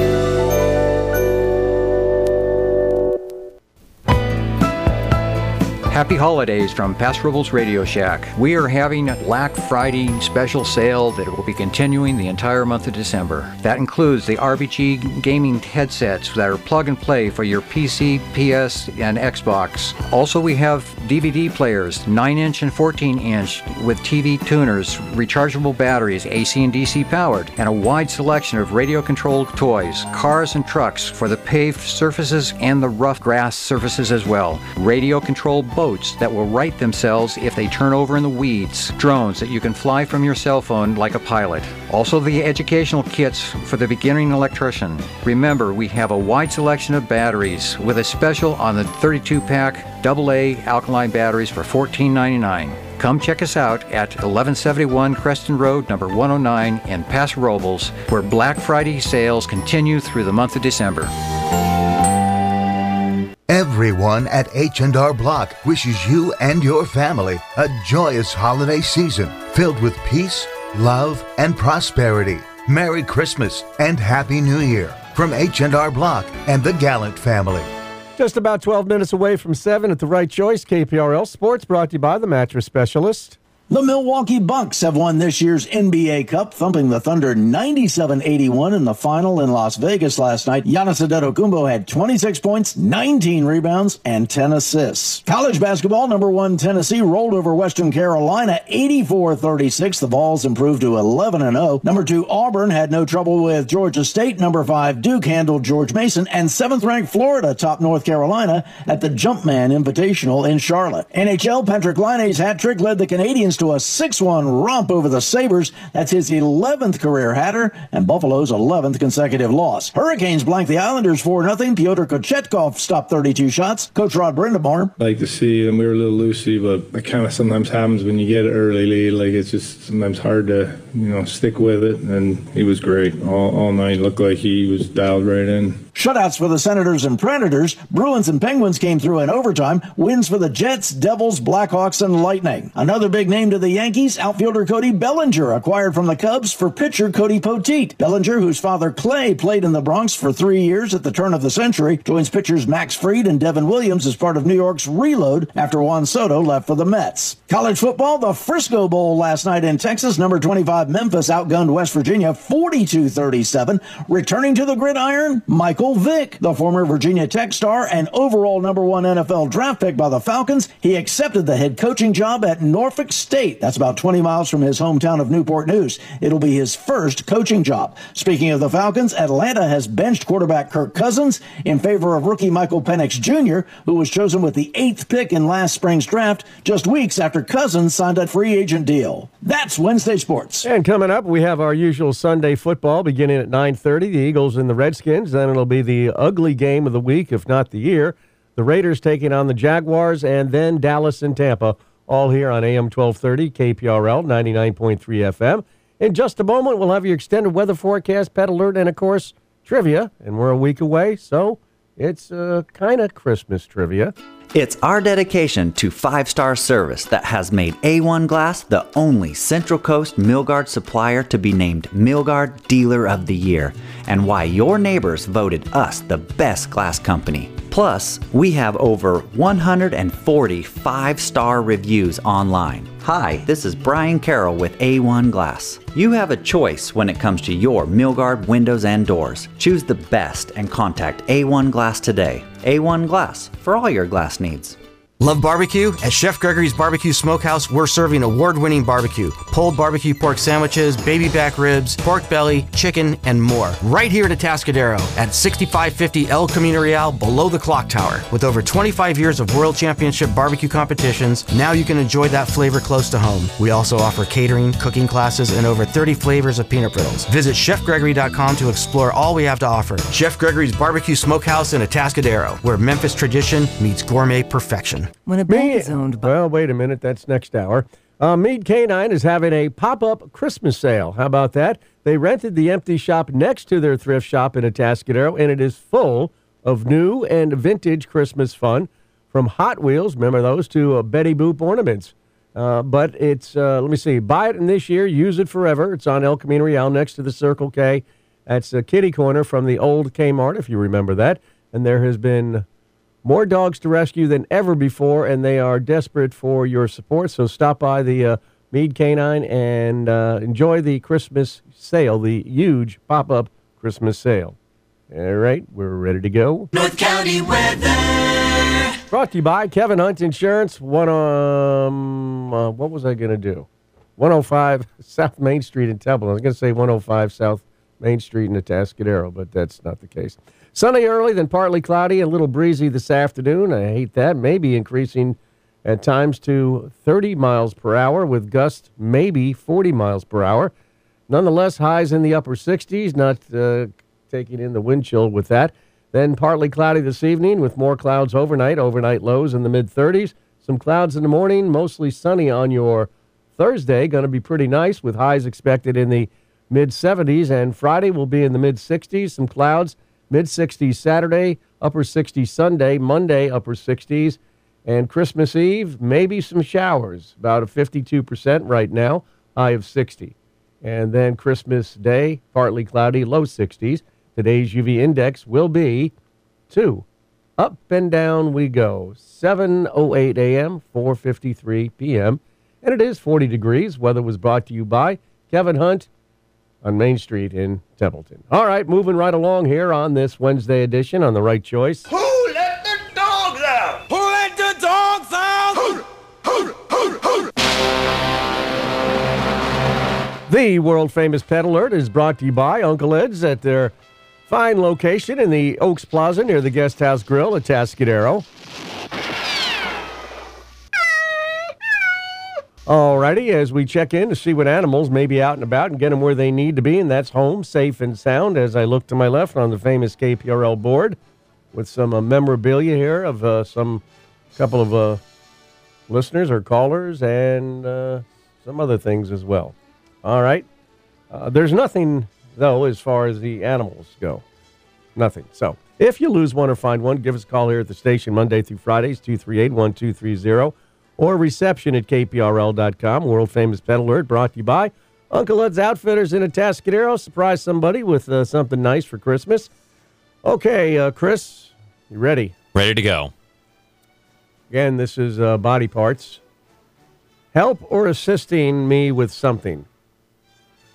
Happy holidays from Paso Robles Radio Shack. We are having a Black Friday special sale that will be continuing the entire month of December. That includes the R B G gaming headsets that are plug and play for your P C, P S, and Xbox. Also, we have D V D players, nine inch and fourteen inch with T V tuners, rechargeable batteries, A C and D C powered, and a wide selection of radio-controlled toys, cars and trucks for the paved surfaces and the rough grass surfaces as well. Radio-controlled boats that will right themselves if they turn over in the weeds. Drones that you can fly from your cell phone like a pilot. Also the educational kits for the beginning electrician. Remember, we have a wide selection of batteries with a special on the thirty-two pack double A alkaline batteries for fourteen ninety-nine. Come check us out at eleven seventy-one Creston Road, number one oh nine in Paso Robles, where Black Friday sales continue through the month of December. Everyone at H and R Block wishes you and your family a joyous holiday season filled with peace, love, and prosperity. Merry Christmas and Happy New Year from H and R Block and the Gallant family. Just about twelve minutes away from seven at the right choice, K P R L Sports, brought to you by the Mattress Specialist. The Milwaukee Bucks have won this year's N B A Cup, thumping the Thunder ninety-seven eighty-one in the final in Las Vegas last night. Giannis Antetokounmpo had twenty-six points, nineteen rebounds, and ten assists. College basketball, number one Tennessee rolled over Western Carolina eighty-four thirty-six. The Vols improved to eleven and oh. Number two Auburn had no trouble with Georgia State. Number five Duke handled George Mason. And seventh-ranked Florida topped North Carolina at the Jumpman Invitational in Charlotte. N H L, Patrick Laine's hat trick led the Canadiens to a six one romp over the Sabres. That's his eleventh career hatter and Buffalo's eleventh consecutive loss. Hurricanes blanked the Islanders four nothing. Pyotr Kochetkov stopped thirty-two shots. Coach Rod Brindamore. Like to see them. We were a little loosey, but it kind of sometimes happens when you get an early lead. Like it's just sometimes hard to, you know, stick with it. And he was great all, all night. Looked like he was dialed right in. Shutouts for the Senators and Predators. Bruins and Penguins came through in overtime. Wins for the Jets, Devils, Blackhawks, and Lightning. Another big name to the Yankees, outfielder Cody Bellinger, acquired from the Cubs for pitcher Cody Poteet. Bellinger, whose father Clay played in the Bronx for three years at the turn of the century, joins pitchers Max Fried and Devin Williams as part of New York's reload after Juan Soto left for the Mets. College football, the Frisco Bowl last night in Texas. Number twenty-five Memphis outgunned West Virginia forty-two thirty-seven. Returning to the gridiron, Michael Vick, the former Virginia Tech star and overall number one N F L draft pick by the Falcons. He accepted the head coaching job at Norfolk State. That's about twenty miles from his hometown of Newport News. It'll be his first coaching job. Speaking of the Falcons, Atlanta has benched quarterback Kirk Cousins in favor of rookie Michael Penix Junior, who was chosen with the eighth pick in last spring's draft, just weeks after Cousins signed a free agent deal. That's Wednesday Sports. And coming up, we have our usual Sunday football beginning at nine thirty, the Eagles and the Redskins. Then it'll be the ugly game of the week, if not the year. The Raiders taking on the Jaguars, and then Dallas and Tampa, all here on A M twelve thirty, K P R L, ninety-nine point three F M. In just a moment, we'll have your extended weather forecast, pet alert, and, of course, trivia. And we're a week away, so it's uh, kind of Christmas trivia. It's our dedication to five-star service that has made A one Glass the only Central Coast Milgard supplier to be named Milgard Dealer of the Year, and why your neighbors voted us the best glass company. Plus, we have over one hundred forty five-star reviews online. Hi, this is Brian Carroll with A one Glass. You have a choice when it comes to your Milgard windows and doors. Choose the best and contact A one Glass today. A one Glass, for all your glass needs. Love barbecue? At Chef Gregory's Barbecue Smokehouse, we're serving award-winning barbecue. Pulled barbecue pork sandwiches, baby back ribs, pork belly, chicken, and more. Right here at Atascadero at sixty-five fifty El Camino Real below the clock tower. With over twenty-five years of World Championship barbecue competitions, now you can enjoy that flavor close to home. We also offer catering, cooking classes, and over thirty flavors of peanut brittle. Visit chef gregory dot com to explore all we have to offer. Chef Gregory's Barbecue Smokehouse in Atascadero, where Memphis tradition meets gourmet perfection. When a bank is owned by... Well, wait a minute. That's next hour. Uh, Mead Canine is having a pop-up Christmas sale. How about that? They rented the empty shop next to their thrift shop in Atascadero, and it is full of new and vintage Christmas fun, from Hot Wheels, remember those, to uh, Betty Boop ornaments. Uh, but it's, uh, let me see, buy it in this year, use it forever. It's on El Camino Real next to the Circle K. That's a kitty corner from the old Kmart, if you remember that. And there has been more dogs to rescue than ever before, and they are desperate for your support. So stop by the uh, Mead Canine and uh, enjoy the Christmas sale, the huge pop-up Christmas sale. All right, we're ready to go. North County weather. Brought to you by Kevin Hunt Insurance. One um, uh, what was I going to do? one oh five South Main Street in Temple. I was going to say one oh five South Main Street in Atascadero, but that's not the case. Sunny early, then partly cloudy, a little breezy this afternoon. I hate that. Maybe increasing at times to thirty miles per hour with gusts maybe forty miles per hour. Nonetheless, highs in the upper sixties, not uh, taking in the wind chill with that. Then partly cloudy this evening with more clouds overnight. Overnight lows in the mid-thirties. Some clouds in the morning, mostly sunny on your Thursday. Going to be pretty nice with highs expected in the mid-seventies. And Friday will be in the mid-sixties. Some clouds. mid-sixties Saturday, upper sixties Sunday, Monday, upper sixties, and Christmas Eve, maybe some showers, about a fifty-two percent right now, high of sixty. And then Christmas Day, partly cloudy, low sixties. Today's U V index will be two. Up and down we go. seven oh eight a.m., four fifty-three p.m., and it is forty degrees. Weather was brought to you by Kevin Hunt on Main Street in Templeton. All right, moving right along here on this Wednesday edition on The Right Choice. Who let the dogs out? Who let the dogs out? Who, who, who, who. The world-famous Pet Alert is brought to you by Uncle Ed's at their fine location in the Oaks Plaza near the Guest House Grill at Atascadero. Alrighty, as we check in to see what animals may be out and about and get them where they need to be, and that's home, safe and sound, as I look to my left on the famous K P R L board with some uh, memorabilia here of uh, some couple of uh, listeners or callers and uh, some other things as well. All right. Uh, there's nothing, though, as far as the animals go. Nothing. So if you lose one or find one, give us a call here at the station Monday through Fridays, two three eight, one two three zero. Or reception at K P R L dot com. World-famous Pet Alert brought to you by Uncle Ed's Outfitters in Atascadero. Surprise somebody with uh, something nice for Christmas. Okay, uh, Chris, you ready? Ready to go. Again, this is uh, body parts. Help or assisting me with something.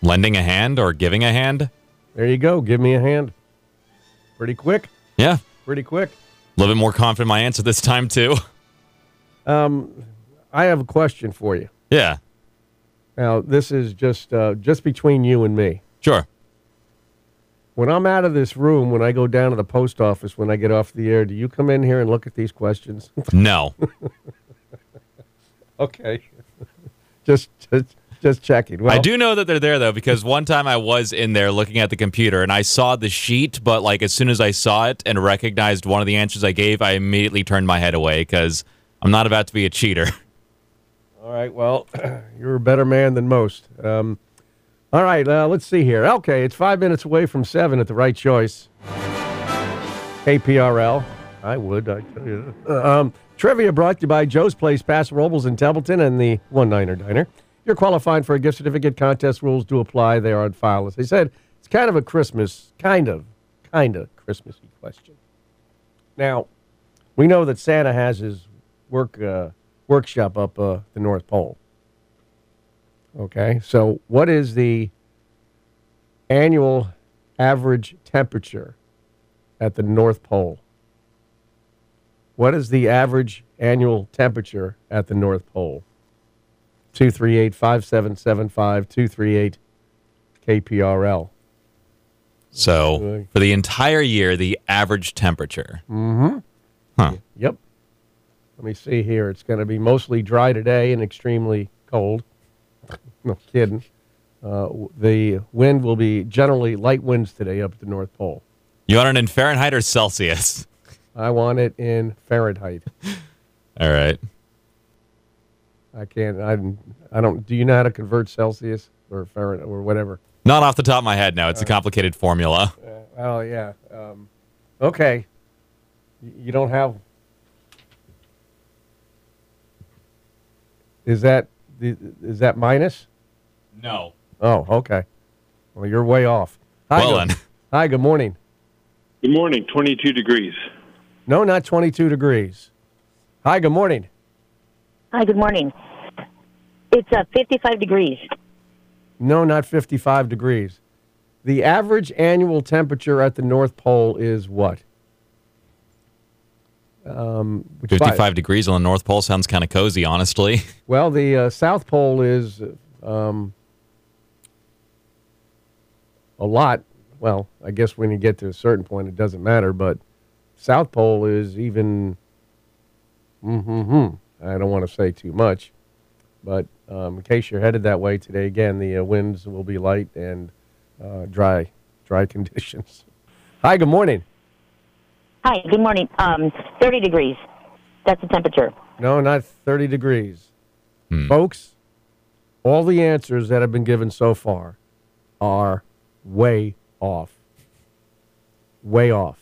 Lending a hand or giving a hand? There you go. Give me a hand. Pretty quick. Yeah. Pretty quick. A little bit more confident in my answer this time, too. Um, I have a question for you. Yeah. Now, this is just uh, just between you and me. Sure. When I'm out of this room, when I go down to the post office, when I get off the air, do you come in here and look at these questions? No. Okay. just, just, just checking. Well, I do know that they're there, though, because one time I was in there looking at the computer, and I saw the sheet, but like as soon as I saw it and recognized one of the answers I gave, I immediately turned my head away because I'm not about to be a cheater. All right, well, you're a better man than most. Um, all right, uh, let's see here. Okay, it's five minutes away from seven at the right choice. K P R L. I would, I tell you. Uh, um, trivia brought to you by Joe's Place, Paso Robles in Templeton, and the One Niner Diner. You're qualified for a gift certificate. Contest rules do apply. They are on file. As they said, it's kind of a Christmas, kind of, kind of Christmassy question. Now, we know that Santa has his work uh, workshop up uh, the North Pole. Okay, so what is the annual average temperature at the North Pole? What is the average annual temperature at the North Pole? two three eight, five seven seven five, two three eight K P R L. So, for the entire year, the average temperature. Mm-hmm. Huh. Yep. Let me see here. It's going to be mostly dry today and extremely cold. No kidding. Uh, the wind will be generally light winds today up at the North Pole. You want it in Fahrenheit or Celsius? I want it in Fahrenheit. All right. I can't. I, I don't. Do you know how to convert Celsius or Fahrenheit or whatever? Not off the top of my head, no. It's a complicated formula. Uh, oh, yeah. Um, okay. You don't have... Is that is that minus? No. Oh, okay. Well, you're way off. Hi, well, good, then. Hi, good morning. Good morning, twenty-two degrees. No, not twenty-two degrees. Hi, good morning. Hi, good morning. It's uh, fifty-five degrees. No, not fifty-five degrees. The average annual temperature at the North Pole is what? Um, which fifty-five by, degrees on the North Pole sounds kind of cozy, honestly. Well, the uh, South Pole is um, a lot. Well, I guess when you get to a certain point, it doesn't matter. But South Pole is even. Mm-hmm. I don't want to say too much, but um, in case you're headed that way today, again, the uh, winds will be light and uh, dry, dry conditions. Hi, good morning. Hi, good morning. Um, thirty degrees. That's the temperature. No, not thirty degrees. Hmm. Folks, all the answers that have been given so far are way off. Way off.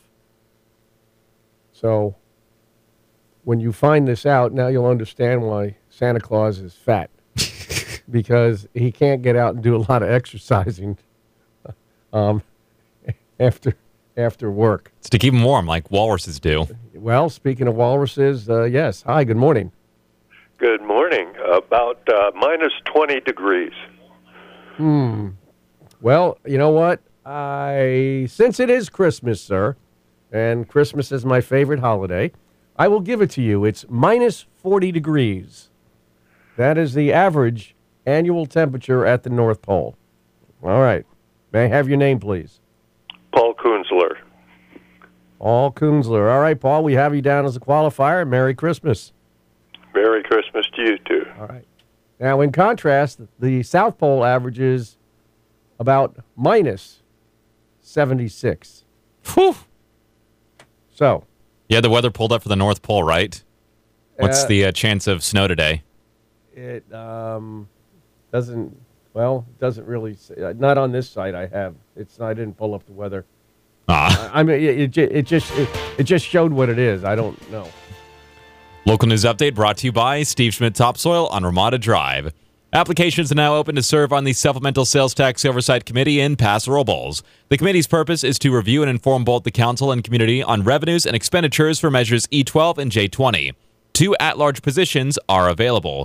So, when you find this out, now you'll understand why Santa Claus is fat. Because he can't get out and do a lot of exercising um, after after work. It's to keep him warm, like walruses do. Well, speaking of walruses, uh, yes. Hi, good morning. Good morning. About uh, minus twenty degrees. Hmm. Well, you know what? I since it is Christmas, sir, and Christmas is my favorite holiday, I will give it to you. It's minus forty degrees. That is the average annual temperature at the North Pole. All right. May I have your name, please? Paul Kunzler. Paul Kunzler. All right, Paul, we have you down as a qualifier. Merry Christmas. Merry Christmas to you, too. All right. Now, in contrast, the South Pole averages about minus seventy-six. Whew. So. Yeah, the weather pulled up for the North Pole, right? What's Uh, the uh, chance of snow today? It um, doesn't, well, doesn't really, say, uh, not on this site I have. It's I didn't pull up the weather. Ah. I, I mean, it, it, ju- it just it, it just showed what it is. I don't know. Local news update brought to you by Steve Schmidt Topsoil on Ramada Drive. Applications are now open to serve on the Supplemental Sales Tax Oversight Committee in Paso Robles. The committee's purpose is to review and inform both the council and community on revenues and expenditures for measures E twelve and J twenty. Two at-large positions are available.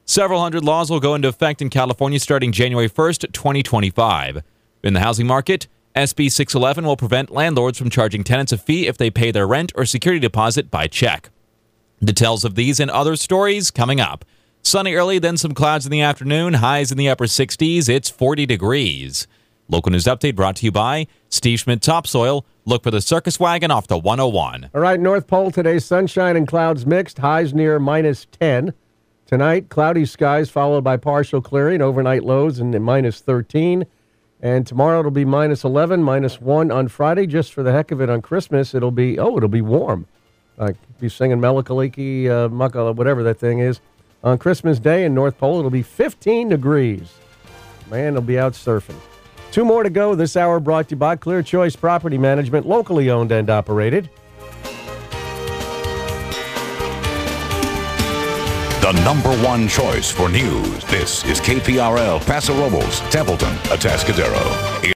Several hundred laws will go into effect in California starting January first, twenty twenty-five. In the housing market, S B six eleven will prevent landlords from charging tenants a fee if they pay their rent or security deposit by check. Details of these and other stories coming up. Sunny early, then some clouds in the afternoon, highs in the upper sixties. It's forty degrees. Local news update brought to you by Steve Schmidt Topsoil. Look for the circus wagon off the one oh one. All right, North Pole today, sunshine and clouds mixed, highs near minus ten. Tonight, cloudy skies followed by partial clearing, overnight lows in minus thirteen. And tomorrow it'll be minus eleven, minus one on Friday. Just for the heck of it on Christmas, it'll be, oh, it'll be warm. Like be singing Melikaliki, uh, Maka, whatever that thing is. On Christmas Day in North Pole, it'll be fifteen degrees. Man, they'll be out surfing. Two more to go. This hour brought to you by Clear Choice Property Management, locally owned and operated. The number one choice for news. This is K P R L, Paso Robles, Templeton, Atascadero.